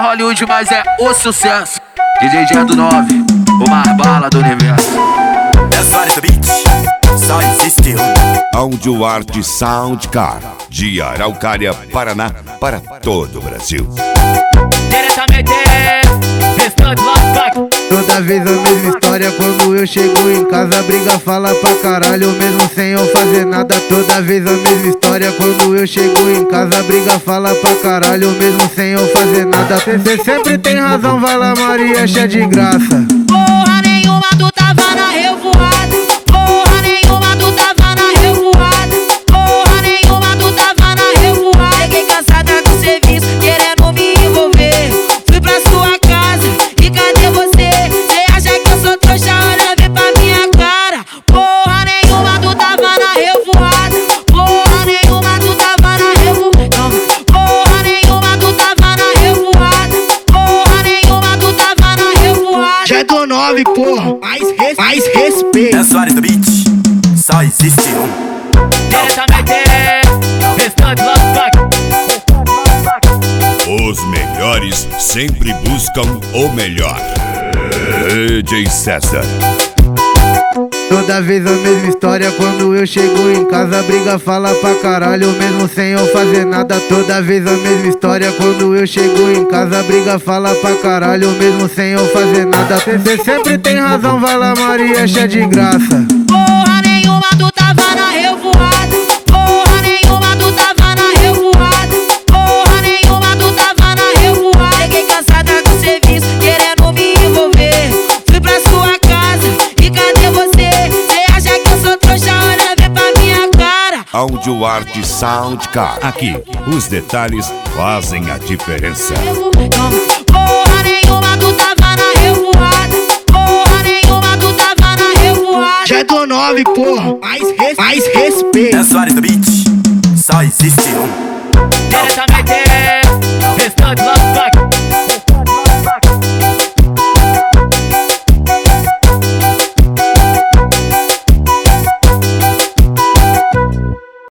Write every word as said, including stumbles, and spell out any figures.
Hollywood, mas é o sucesso. D J Jando nove, o mais bala do universo. É Soares do Beat, só existe um. Audio Art Soundcar, de Araucária, Paraná, para todo o Brasil. Diretamente, restante Lost. Toda vez a mesma história, quando eu chego em casa a briga fala pra caralho, mesmo sem eu fazer nada. Toda vez a mesma história, quando eu chego em casa a briga fala pra caralho, mesmo sem eu fazer nada. Cê sempre tem razão, vai lá Maria, cheia de graça. Porra nenhuma, tu tava na revoada. Porra nenhuma, tu tava na revoada. Porra nenhuma, tu tava na revoada. Cheguei cansada do serviço, querendo me envolver. Fui pra sua casa, e cadê você? Cê acha que eu sou trouxa, olha, vem pra minha cara. Porra nenhuma, tu tava na revoada. Porra nenhuma, tu tava na revoada. Porra nenhuma, tu tava na revoada. Porra nenhuma, tu tava na revoada. Jando nove, porra, mais, res, mais respeito. É Soares do Beat, só existe um. Diretamente, restante Lost. Os melhores sempre buscam o melhor. D J César. Toda vez a mesma história, quando eu chego em casa a briga fala pra caralho, mesmo sem eu fazer nada. Toda vez a mesma história, quando eu chego em casa a briga fala pra caralho, mesmo sem eu fazer nada. Cê sempre tem razão, vai lá Maria, cheia de graça. Porra nenhuma, tu tava na revoada. Porra nenhuma, tu tava na revoada. Porra nenhuma, tu tava na revoada. Cheguei cansada do serviço, querendo me envolver. Fui pra sua casa, e cadê você? Cê acha que eu sou trouxa, olha, vem pra minha cara. Audio Art Soundcar. Aqui, os detalhes fazem a diferença. Porra nenhuma, tu tava na revoada. Porra nenhuma, tu tava na revoada. Jando nove, porra, mais, res, mais respeito. É Soares do Beat, só existe um. Diretamente, restante Lost.